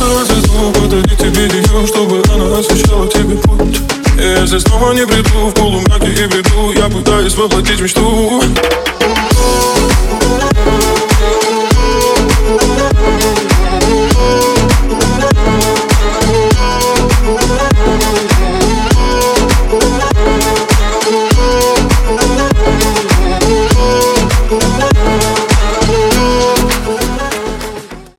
Нарисовать звезду, подарить тебе ее, чтобы она освещала тебе путь. И если снова не приду в полумраке и бреду, я пытаюсь воплотить мечту.